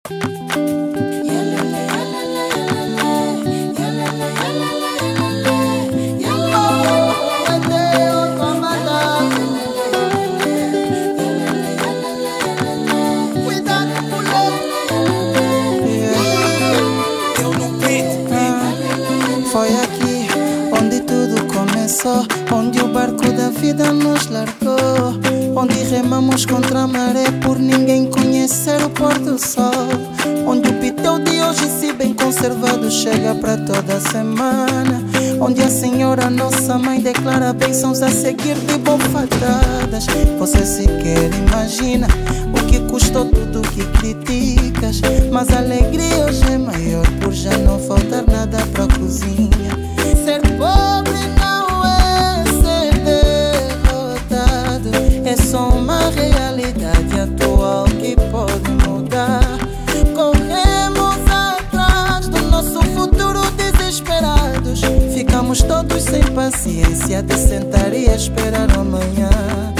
Foi aqui onde tudo começou, onde o barco da vida nos largou, onde remamos contra a maré por ninguém conhecer o pôr do sol, onde o pitel de hoje, se bem conservado, chega para toda a semana, onde a Senhora, nossa mãe, declara bênçãos a seguir de bofatadas. Você sequer imagina o que custou tudo que criticas, mas a alegria hoje é maior por já não faltar nada para a cozinha. Ser pobre não é ser derrotado, é só uma realidade atual que pode mudar. Corremos atrás do nosso futuro desesperados, ficamos todos sem paciência de sentar e esperar amanhã.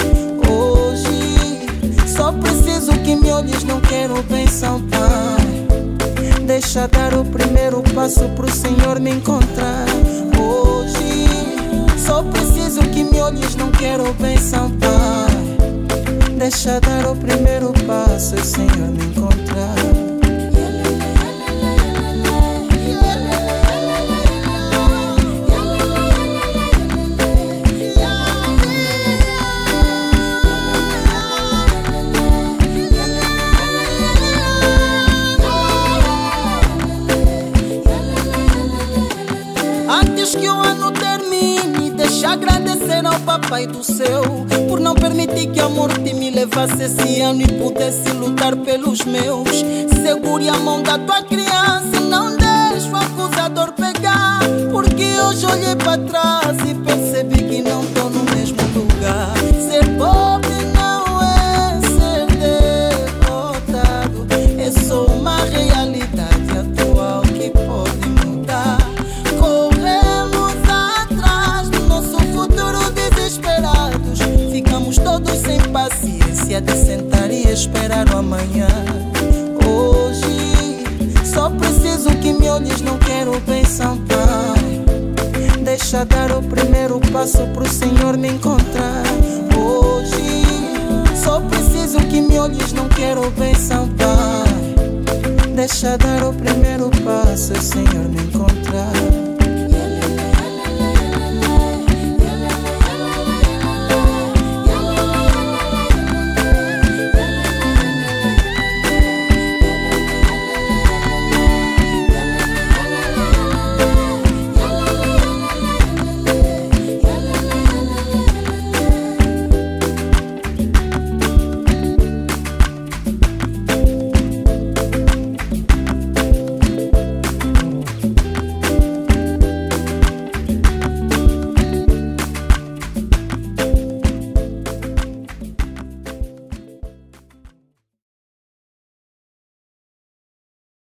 Hoje só preciso que me olhes, não quero bênção, Pai. Deixa dar o primeiro passo pro Senhor me encontrar. Hoje só preciso que me olhes, não quero bênção, Pai. Deixa dar o primeiro passo e o Senhor me encontrar. Antes que o ano termine, deixa agradecer ao Papai do Céu por não permitir que a morte me levasse esse ano e pudesse lutar pelos meus. Segure a mão da tua criança e não deixe o acusador pegar, porque hoje olhei para trás e percebi que não estou no mesmo lugar. Ser pobre não é ser derrotado, é só uma realidade atual que pode mudar. Ficamos todos sem paciência de sentar e esperar o amanhã. Hoje só preciso que me olhes, não quero bênção, Pai. Deixa dar o primeiro passo pro Senhor me encontrar. Hoje só preciso que me olhes, não quero bênção, Pai. Deixa dar o primeiro passo e o Senhor me encontrar.